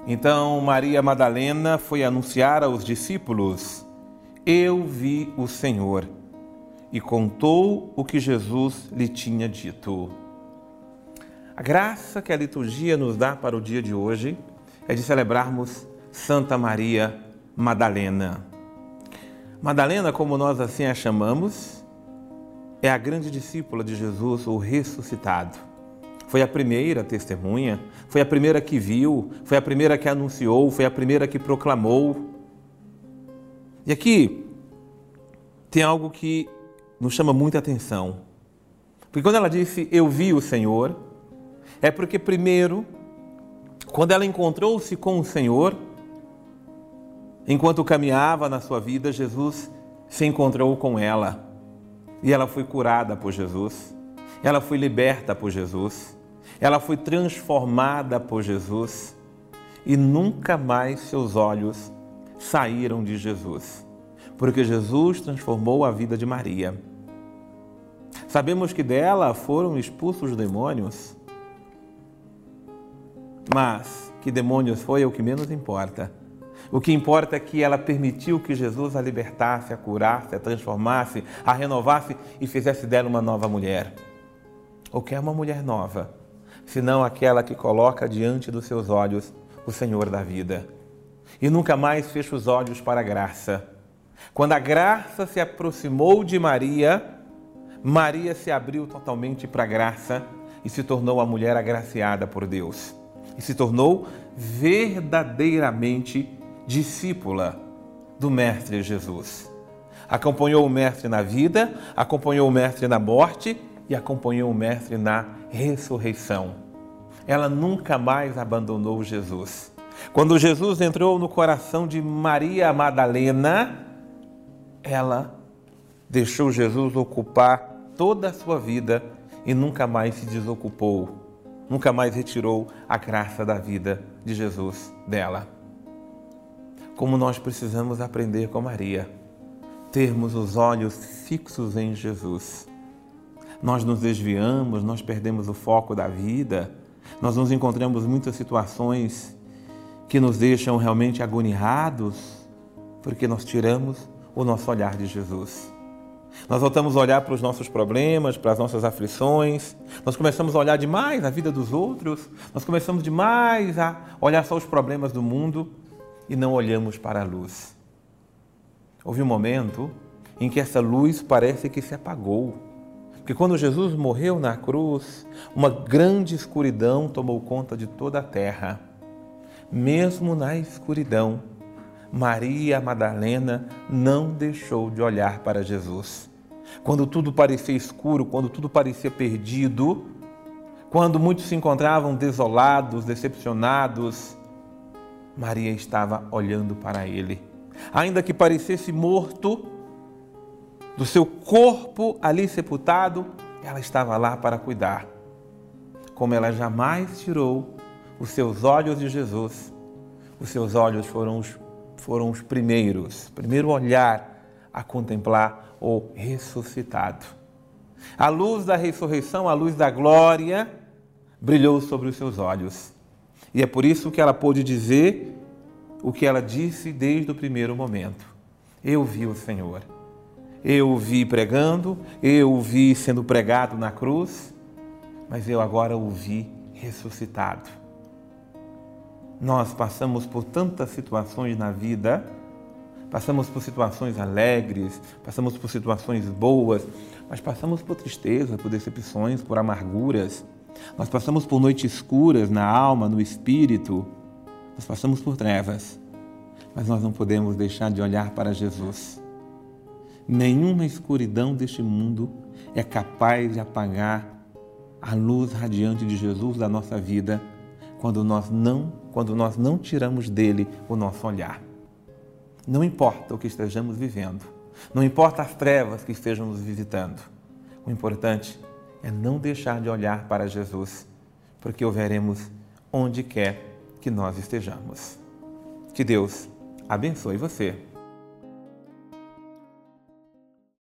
Então Maria Madalena foi anunciar aos discípulos: eu vi o Senhor, e contou o que Jesus lhe tinha dito. A graça que a liturgia nos dá para o dia de hoje é de celebrarmos Santa Maria Madalena. Madalena, como nós assim a chamamos, é a grande discípula de Jesus, o ressuscitado. Foi a primeira testemunha, foi a primeira que viu, foi a primeira que anunciou, foi a primeira que proclamou. E aqui tem algo que nos chama muita atenção. Porque quando ela disse, eu vi o Senhor, é porque primeiro, quando ela encontrou-se com o Senhor, enquanto caminhava na sua vida, Jesus se encontrou com ela. E ela foi curada por Jesus. Ela foi liberta por Jesus. Ela foi transformada por Jesus. E nunca mais seus olhos saíram de Jesus. Porque Jesus transformou a vida de Maria. Sabemos que dela foram expulsos os demônios. Mas que demônios foi é o que menos importa. O que importa é que ela permitiu que Jesus a libertasse, a curasse, a transformasse, a renovasse e fizesse dela uma nova mulher. O que é uma mulher nova? Senão aquela que coloca diante dos seus olhos o Senhor da vida. E nunca mais fecha os olhos para a graça. Quando a graça se aproximou de Maria, Maria se abriu totalmente para a graça e se tornou a mulher agraciada por Deus. E se tornou verdadeiramente discípula do Mestre Jesus. Acompanhou o Mestre na vida, acompanhou o Mestre na morte e acompanhou o Mestre na ressurreição. Ela nunca mais abandonou Jesus. Quando Jesus entrou no coração de Maria Madalena, ela deixou Jesus ocupar toda a sua vida e nunca mais se desocupou, nunca mais retirou a graça da vida de Jesus dela. Como nós precisamos aprender com Maria, termos os olhos fixos em Jesus. Nós nos desviamos, nós perdemos o foco da vida, nós nos encontramos em muitas situações que nos deixam realmente agoniados, porque nós tiramos o nosso olhar de Jesus. Nós voltamos a olhar para os nossos problemas, para as nossas aflições, nós começamos a olhar demais a vida dos outros, nós começamos demais a olhar só os problemas do mundo e não olhamos para a luz. Houve um momento em que essa luz parece que se apagou, porque quando Jesus morreu na cruz, uma grande escuridão tomou conta de toda a terra. Mesmo na escuridão, Maria Madalena não deixou de olhar para Jesus. Quando tudo parecia escuro, quando tudo parecia perdido, quando muitos se encontravam desolados, decepcionados, Maria estava olhando para ele. Ainda que parecesse morto, do seu corpo ali sepultado, ela estava lá para cuidar. Como ela jamais tirou os seus olhos de Jesus, os seus olhos foram os primeiro olhar a contemplar o ressuscitado. A luz da ressurreição, a luz da glória, brilhou sobre os seus olhos. E é por isso que ela pôde dizer o que ela disse desde o primeiro momento. Eu vi o Senhor. Eu o vi pregando, eu o vi sendo pregado na cruz, mas eu agora o vi ressuscitado. Nós passamos por tantas situações na vida, passamos por situações alegres, passamos por situações boas, mas passamos por tristeza, por decepções, por amarguras. Nós passamos por noites escuras na alma, no espírito. Nós passamos por trevas, mas nós não podemos deixar de olhar para Jesus. Nenhuma escuridão deste mundo é capaz de apagar a luz radiante de Jesus da nossa vida quando nós não tiramos dele o nosso olhar. Não importa o que estejamos vivendo, não importa as trevas que estejam nos visitando, o importante é não deixar de olhar para Jesus, porque o veremos onde quer que nós estejamos. Que Deus abençoe você.